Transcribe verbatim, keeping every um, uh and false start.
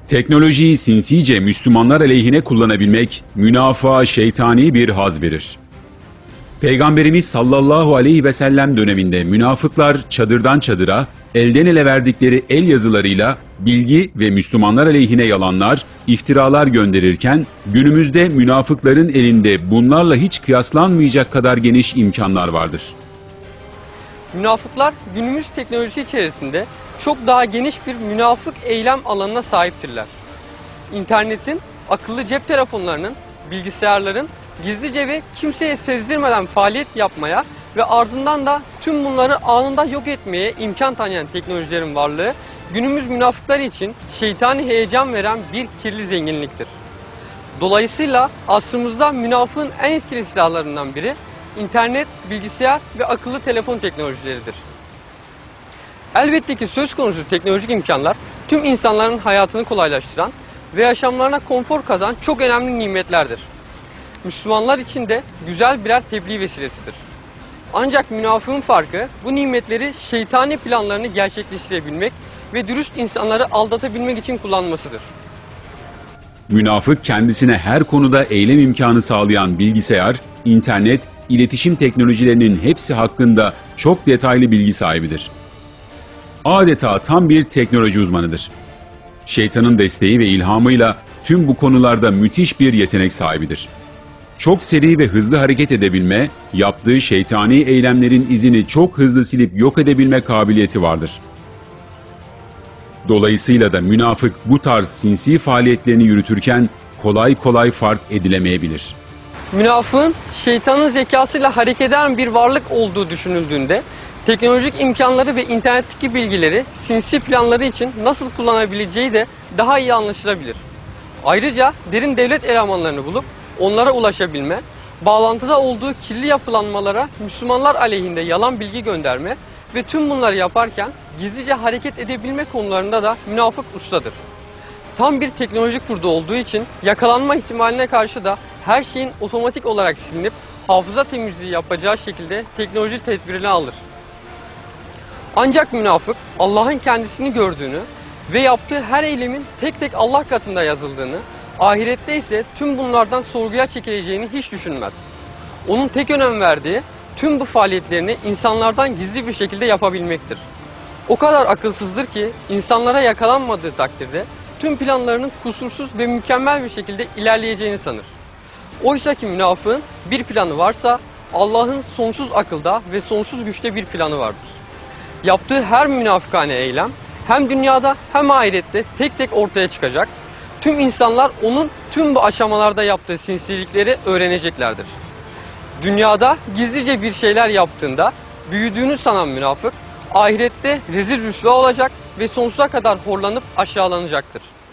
Teknolojiyi sinsice Müslümanlar aleyhine kullanabilmek, münafığa şeytani bir haz verir. Peygamberimiz sallallahu aleyhi ve sellem döneminde münafıklar çadırdan çadıra, elden ele verdikleri el yazılarıyla bilgi ve Müslümanlar aleyhine yalanlar, iftiralar gönderirken, günümüzde münafıkların elinde bunlarla hiç kıyaslanmayacak kadar geniş imkanlar vardır. Münafıklar günümüz teknolojisi içerisinde çok daha geniş bir münafık eylem alanına sahiptirler. İnternetin, akıllı cep telefonlarının, bilgisayarların gizlice ve kimseye sezdirmeden faaliyet yapmaya ve ardından da tüm bunları anında yok etmeye imkan tanıyan teknolojilerin varlığı günümüz münafıkları için şeytani heyecan veren bir kirli zenginliktir. Dolayısıyla asrımızda münafığın en etkili silahlarından biri internet, bilgisayar ve akıllı telefon teknolojileridir. Elbette ki söz konusu teknolojik imkanlar tüm insanların hayatını kolaylaştıran ve yaşamlarına konfor kazan çok önemli nimetlerdir. Müslümanlar için de güzel birer tebliğ vesilesidir. Ancak münafığın farkı bu nimetleri şeytani planlarını gerçekleştirebilmek ve dürüst insanları aldatabilmek için kullanmasıdır. Münafık kendisine her konuda eylem imkanı sağlayan bilgisayar, internet, iletişim teknolojilerinin hepsi hakkında çok detaylı bilgi sahibidir. Adeta tam bir teknoloji uzmanıdır. Şeytanın desteği ve ilhamıyla tüm bu konularda müthiş bir yetenek sahibidir. Çok seri ve hızlı hareket edebilme, yaptığı şeytani eylemlerin izini çok hızlı silip yok edebilme kabiliyeti vardır. Dolayısıyla da münafık bu tarz sinsi faaliyetlerini yürütürken kolay kolay fark edilemeyebilir. Münafığın şeytanın zekasıyla hareket eden bir varlık olduğu düşünüldüğünde teknolojik imkanları ve internetteki bilgileri sinsi planları için nasıl kullanabileceği de daha iyi anlaşılabilir. Ayrıca derin devlet elemanlarını bulup onlara ulaşabilme, bağlantıda olduğu kirli yapılanmalara Müslümanlar aleyhinde yalan bilgi gönderme ve tüm bunları yaparken gizlice hareket edebilme konularında da münafık ustadır. Tam bir teknoloji kurdu olduğu için yakalanma ihtimaline karşı da her şeyin otomatik olarak silinip hafıza temizliği yapacağı şekilde teknoloji tedbirini alır. Ancak münafık Allah'ın kendisini gördüğünü ve yaptığı her eylemin tek tek Allah katında yazıldığını, ahirette ise tüm bunlardan sorguya çekileceğini hiç düşünmez. Onun tek önem verdiği tüm bu faaliyetlerini insanlardan gizli bir şekilde yapabilmektir. O kadar akılsızdır ki insanlara yakalanmadığı takdirde tüm planlarının kusursuz ve mükemmel bir şekilde ilerleyeceğini sanır. Oysa ki münafığın bir planı varsa Allah'ın sonsuz akılda ve sonsuz güçte bir planı vardır. Yaptığı her münafıkane eylem hem dünyada hem ahirette tek tek ortaya çıkacak. Tüm insanlar onun tüm bu aşamalarda yaptığı sinsilikleri öğreneceklerdir. Dünyada gizlice bir şeyler yaptığında büyüdüğünü sanan münafık ahirette rezil rüsva olacak ve sonsuza kadar horlanıp aşağılanacaktır.